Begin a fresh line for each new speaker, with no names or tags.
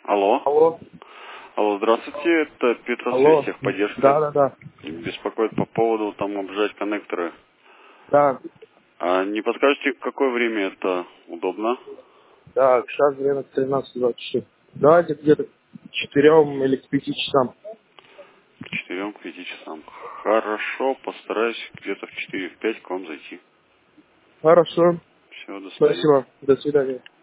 Алло.
Алло.
Алло, здравствуйте, это
Алло.
Петросвязь, техподдержка.
Да.
Беспокоит по поводу там обжать коннекторы.
Да.
А не подскажете, в какое время это удобно?
Да, сейчас время 13:24. Давайте где-то к 4 или к 5 часам.
К 4-5 часам. Хорошо, постараюсь где-то в 4-5 к вам зайти.
Хорошо.
Все, до свидания.
Спасибо. До свидания.